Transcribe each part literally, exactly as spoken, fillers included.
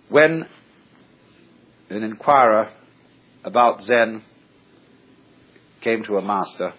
when an inquirer about Zen came to a master,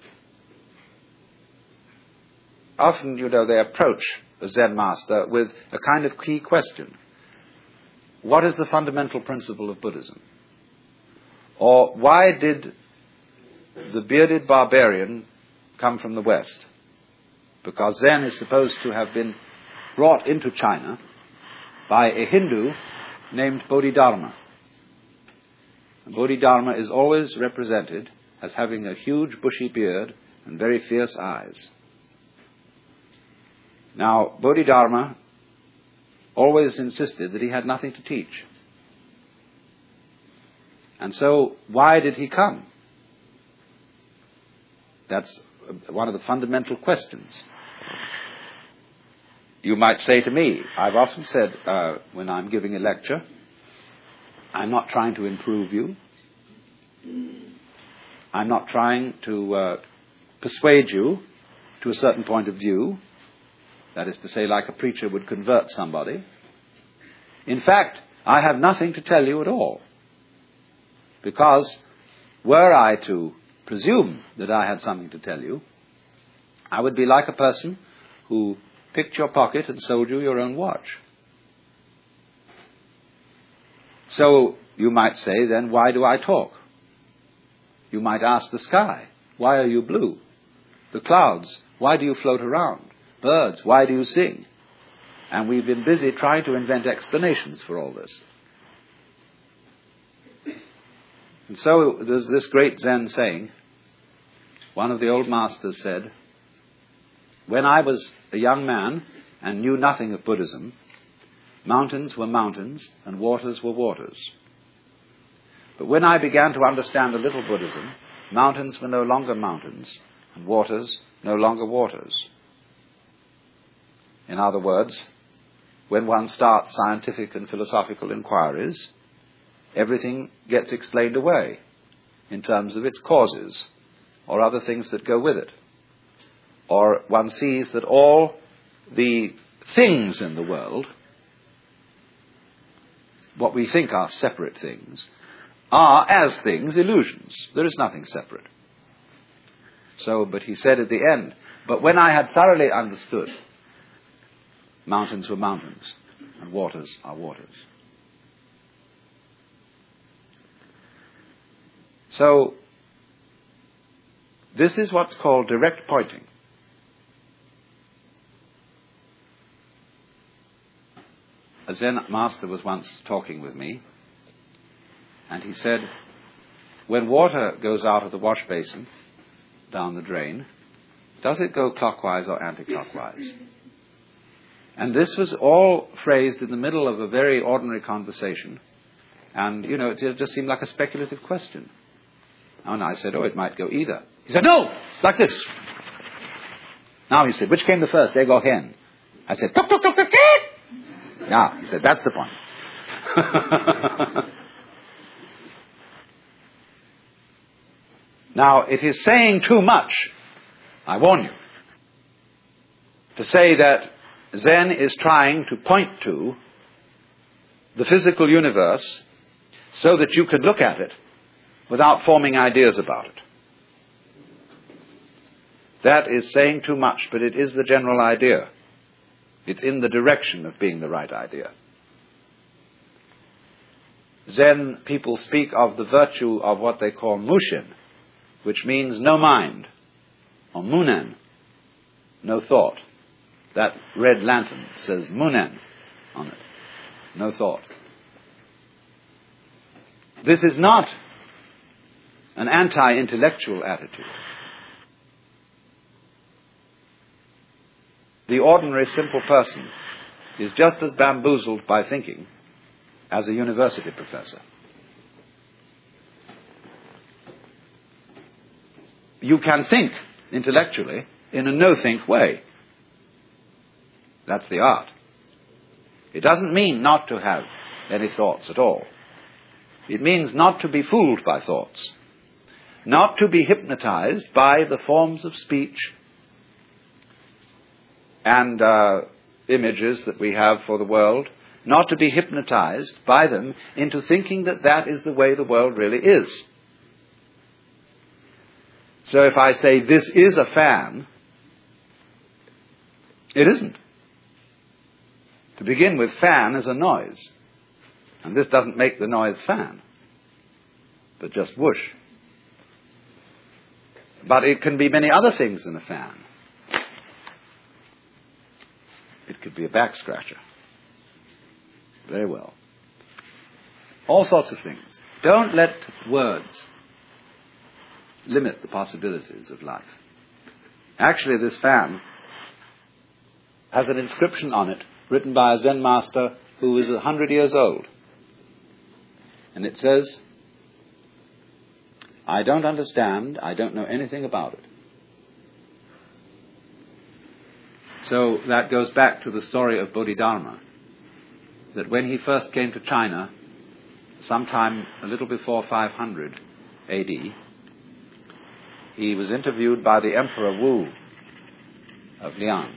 often, you know, they approach a Zen master with a kind of key question. What is the fundamental principle of Buddhism? Or why did the bearded barbarian come from the West? Because Zen is supposed to have been brought into China by a Hindu named Bodhidharma. And Bodhidharma is always represented as having a huge bushy beard and very fierce eyes. Now, Bodhidharma always insisted that he had nothing to teach. And so, why did he come? That's one of the fundamental questions. You might say to me, I've often said uh, when I'm giving a lecture, I'm not trying to improve you. I'm not trying to uh, persuade you to a certain point of view. That is to say, like a preacher would convert somebody. In fact, I have nothing to tell you at all. Because were I to presume that I had something to tell you, I would be like a person who picked your pocket and sold you your own watch. So you might say, then why do I talk? You might ask the sky, why are you blue? The clouds, why do you float around? Birds, why do you sing? And we've been busy trying to invent explanations for all this. And so there's this great Zen saying. One of the old masters said, when I was a young man and knew nothing of Buddhism, mountains were mountains and waters were waters. But when I began to understand a little Buddhism, mountains were no longer mountains and waters no longer waters. In other words, when one starts scientific and philosophical inquiries, everything gets explained away in terms of its causes or other things that go with it. Or one sees that all the things in the world, what we think are separate things, are, as things, illusions. There is nothing separate. So, but he said at the end, but when I had thoroughly understood, mountains were mountains, and waters are waters. So, this is what's called direct pointing. A Zen master was once talking with me, and he said, when water goes out of the wash basin down the drain, does it go clockwise or anti-clockwise? And this was all phrased in the middle of a very ordinary conversation, and, you know, it just seemed like a speculative question. And I said, oh, it might go either. He said, no, like this. Now he said, which came the first, egg or hen? I said, tuk, tuk, tuk, tuk, tuk. Yeah, he said, that's the point. Now, it is saying too much, I warn you, to say that Zen is trying to point to the physical universe so that you could look at it without forming ideas about it. That is saying too much, but it is the general idea. It's in the direction of being the right idea. Zen people speak of the virtue of what they call mushin, which means no mind, or munen, no thought. That red lantern says munen on it, no thought. This is not an anti-intellectual attitude. The ordinary simple person is just as bamboozled by thinking as a university professor. You can think intellectually in a no-think way. That's the art. It doesn't mean not to have any thoughts at all. It means not to be fooled by thoughts, not to be hypnotized by the forms of speech and uh, images that we have for the world, not to be hypnotized by them into thinking that that is the way the world really is. So if I say this is a fan, it isn't. To begin with, fan is a noise. And this doesn't make the noise fan, but just whoosh. But it can be many other things than a fan. It could be a back scratcher. Very well. All sorts of things. Don't let words limit the possibilities of life. Actually, this fan has an inscription on it written by a Zen master who is a hundred years old. And it says, I don't understand, I don't know anything about it. So that goes back to the story of Bodhidharma, that when he first came to China, sometime a little before five hundred A D, he was interviewed by the Emperor Wu of Liang.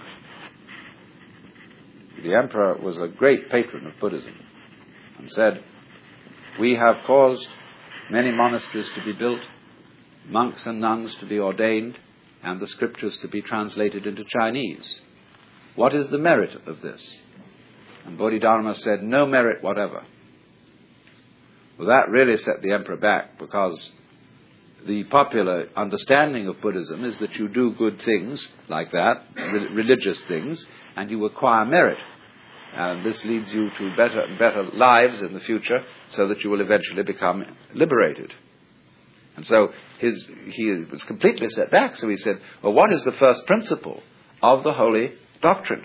The emperor was a great patron of Buddhism and said, we have caused many monasteries to be built, monks and nuns to be ordained, and the scriptures to be translated into Chinese. What is the merit of this? And Bodhidharma said, no merit whatever. Well, that really set the emperor back, because the popular understanding of Buddhism is that you do good things like that, re- religious things, and you acquire merit. And this leads you to better and better lives in the future, so that you will eventually become liberated. And so his, he was completely set back. So he said, well, what is the first principle of the holy doctrine?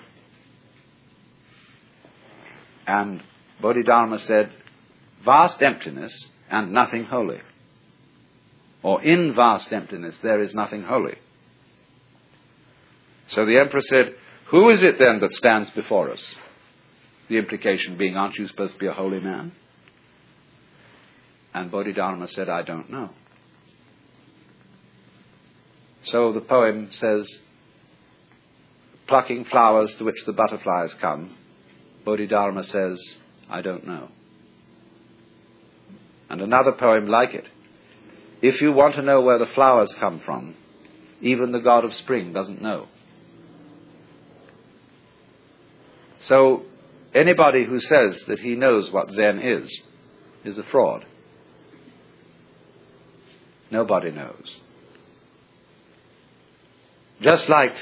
And Bodhidharma said, vast emptiness and nothing holy. Or in vast emptiness there is nothing holy. So the emperor said, who is it then that stands before us? The implication being, aren't you supposed to be a holy man? And Bodhidharma said, I don't know. So the poem says, plucking flowers to which the butterflies come, Bodhidharma says, I don't know. And another poem like it, if you want to know where the flowers come from, even the god of spring doesn't know. So anybody who says that he knows what Zen is, is a fraud. Nobody knows. Just like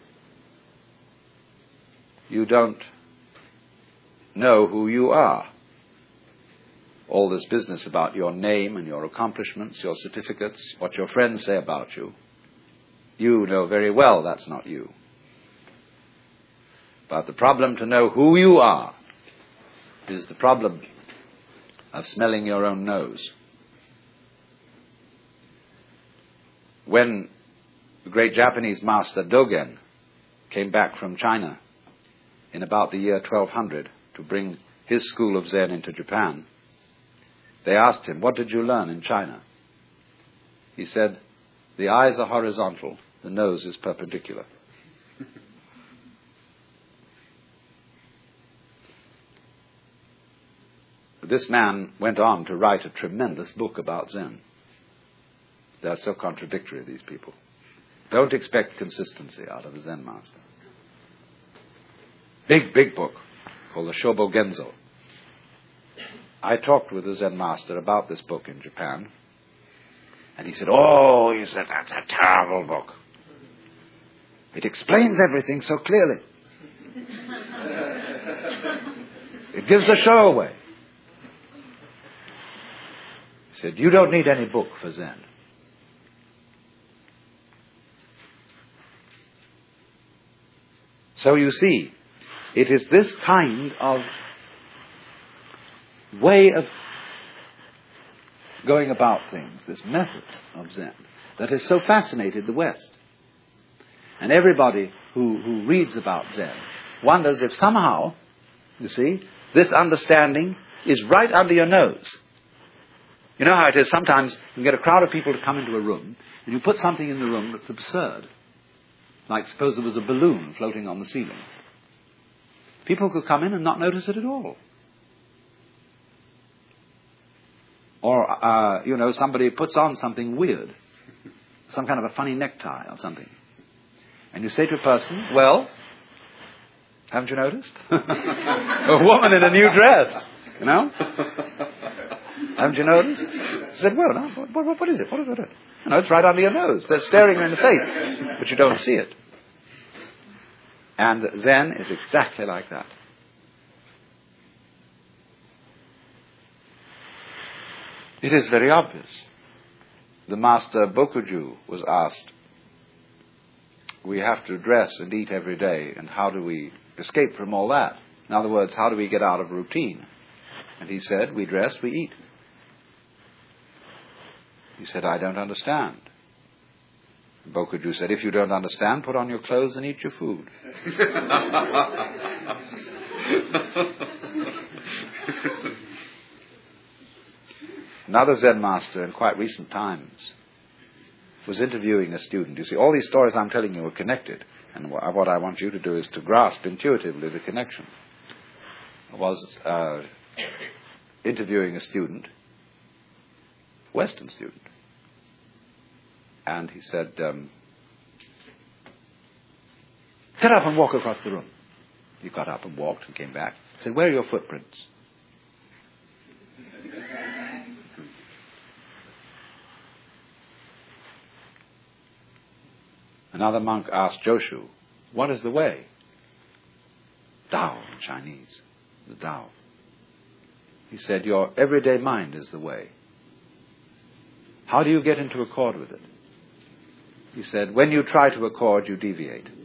you don't know who you are. All this business about your name and your accomplishments, your certificates, what your friends say about you, you know very well that's not you. But the problem to know who you are is the problem of smelling your own nose. When the great Japanese master Dogen came back from China in about the year twelve hundred to bring his school of Zen into Japan, they asked him, what did you learn in China? He said, the eyes are horizontal, the nose is perpendicular. This man went on to write a tremendous book about Zen. They're so contradictory, these people. Don't expect consistency out of a Zen master. Big, big book called the Shobo Genzo. I talked with the Zen master about this book in Japan, and he said, oh, he said, that's a terrible book. It explains everything so clearly. It gives the show away. He said, you don't need any book for Zen. So you see, it is this kind of way of going about things, this method of Zen, that has so fascinated the West. And everybody who, who reads about Zen wonders if somehow, you see, this understanding is right under your nose. You know how it is, sometimes you get a crowd of people to come into a room, and you put something in the room that's absurd. Like suppose there was a balloon floating on the ceiling. People could come in and not notice it at all. Or, uh, you know, somebody puts on something weird, some kind of a funny necktie or something. And you say to a person, well, haven't you noticed? A woman in a new dress, you know? Haven't you noticed? He said, well, no, what, what, what is it? What is it? You know, it's right under your nose. They're staring you in the face, but you don't see it. And Zen is exactly like that. It is very obvious. The master Bokuju was asked, we have to dress and eat every day, and how do we escape from all that? In other words, how do we get out of routine? And he said, we dress, we eat. He said, I don't understand. Bokuju said, if you don't understand, put on your clothes and eat your food. Another Zen master in quite recent times was interviewing a student. You see, all these stories I'm telling you are connected. And what I want you to do is to grasp intuitively the connection. I was uh, interviewing a student, Western student. And he said, um, get up and walk across the room. He got up and walked and came back. He said, where are your footprints? Another monk asked Joshu, what is the way? Tao in Chinese, the Tao. He said, your everyday mind is the way. How do you get into accord with it? He said, when you try to accord, you deviate.